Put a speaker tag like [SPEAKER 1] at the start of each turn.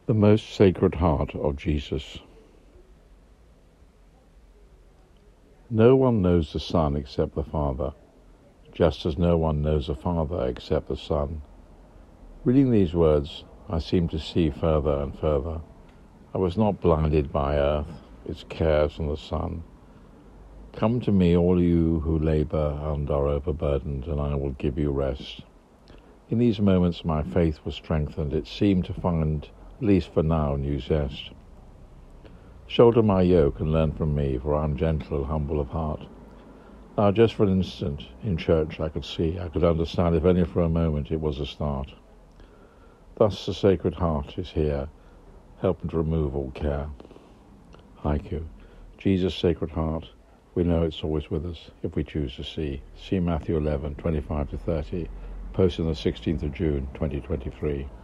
[SPEAKER 1] The Most Sacred Heart of Jesus. No one knows the Son except the Father, just as no one knows the Father except the Son. Reading these words, I seem to see further and further. I was not blinded by earth, its cares, and the sun. Come to me, all you who labour and are overburdened, and I will give you rest. In these moments my faith was strengthened. It seemed to find, at least for now, new zest. Shoulder my yoke and learn from me, for I am gentle and humble of heart. Now, just for an instant, in church I could understand, if only for a moment, it was a start. Thus the Sacred Heart is here, helping to remove all care. Haiku. Jesus' Sacred Heart, we know it's always with us, if we choose to see. See Matthew 11, 25-30, posted on the 16th of June, 2023.